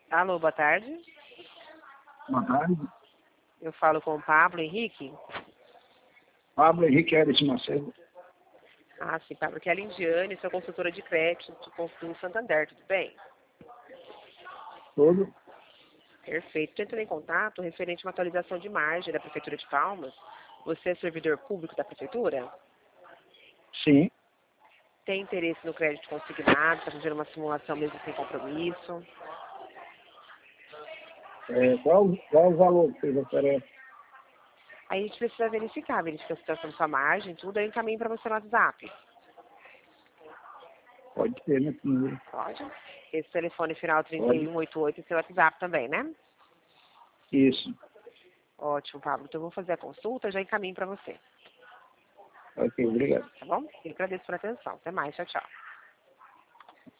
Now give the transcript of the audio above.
Alô, boa tarde. Boa tarde. Eu falo com o Pablo Henrique. Pablo Henrique Eres Macedo. Ah, sim, Pablo, que é a Lindiane, sou consultora de crédito do Santander, tudo bem? Tudo? Perfeito. Estou entrando em contato referente a uma atualização de margem da Prefeitura de Palmas. Você é servidor público da Prefeitura? Sim. Tem interesse no crédito consignado? Está fazendo uma simulação mesmo sem compromisso? Qual o valor que vocês oferecem? Aí a gente precisa verificar a situação da sua margem, tudo, aí eu encaminho para você no WhatsApp. Pode ser, né, senhor? Pode? Esse telefone final Pode. 3188 é seu WhatsApp também, né? Isso. Ótimo, Pablo. Então eu vou fazer a consulta, já encaminho para você. Ok, obrigado. Tá bom? Eu agradeço pela atenção. Até mais. Tchau, tchau.